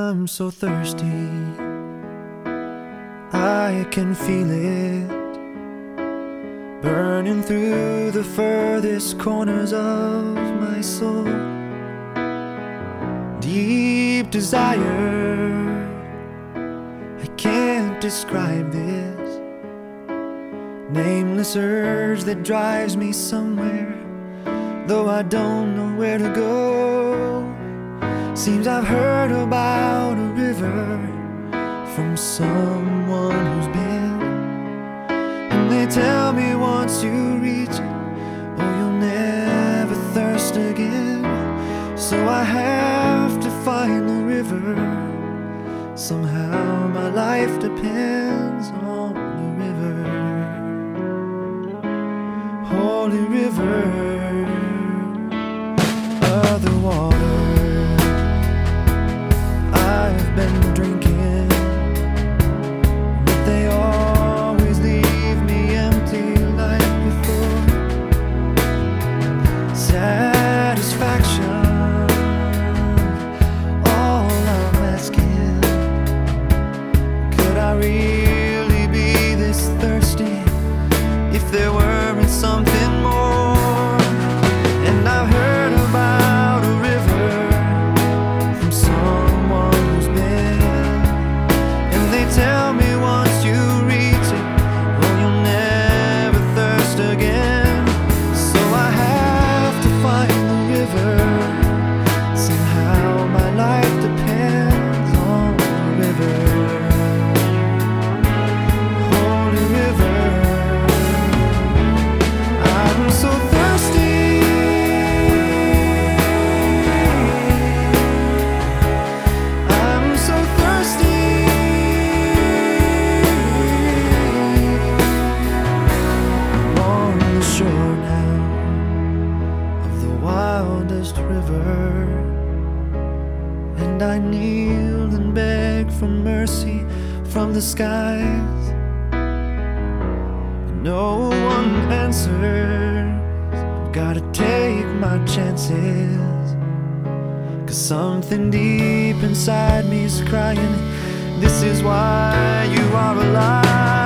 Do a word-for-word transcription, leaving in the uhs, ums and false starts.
I'm so thirsty, I can feel it burning through the furthest corners of my soul. Deep desire, I can't describe this nameless urge that drives me somewhere, though I don't know where to go. Seems I've heard about a river from someone who's been, and they tell me once you reach it, oh, you'll never thirst again. So I have to find the river. Somehow my life depends on the river. Holy river, other water I've been drinking, but they always leave me empty like before. Satisfaction, all I'm asking. Could I really be this thirsty if there weren't something more? And I've heard about a river from someone who's been, and they tell me once you reach it, oh, you'll never thirst again. So I have to find the river. Somehow my life depends on the river. Holy river, I'm so thirsty. I'm so thirsty. I'm on the shore now of the wildest river, and I kneel and beg for mercy from the skies. No one answers. I've gotta take my chances, 'cause something deep inside me is crying, this is why you are alive.